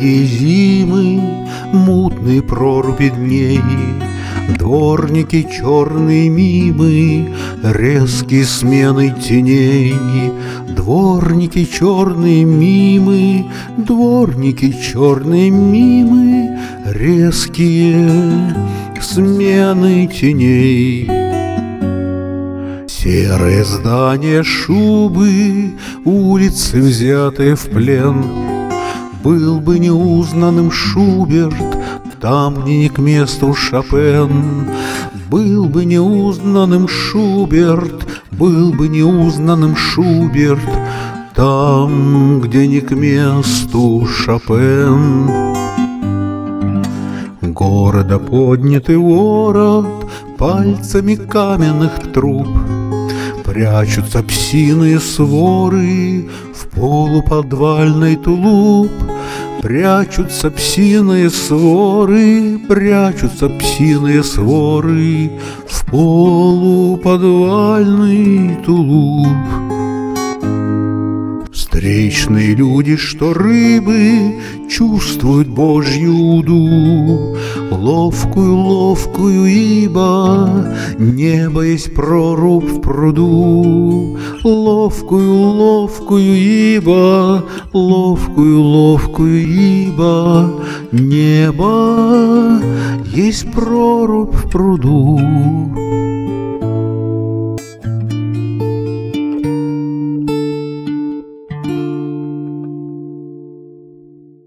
долгие зимы, мутные проруби дней, дворники черные мимы, резкие смены теней. Дворники черные мимы, дворники черные мимы, резкие смены теней. Серые здания, шубы, улицы, взятые в плен. Был бы неузнанным Шуберт там, где не к месту Шопен. Был бы неузнанным Шуберт, был бы неузнанным Шуберт там, где не к месту Шопен. Города поднятый ворот пальцами каменных труб, прячутся псиные своры в полуподвальный тулуп. Прячутся псиные своры, прячутся псиные своры в полуподвальный тулуп. Встречные люди, что рыбы, чувствуют Божью уду, ловкую, ловкую, ибо небо есть прорубь в пруду. Ловкую, ловкую, ибо, ловкую, ловкую, ибо небо есть прорубь в пруду.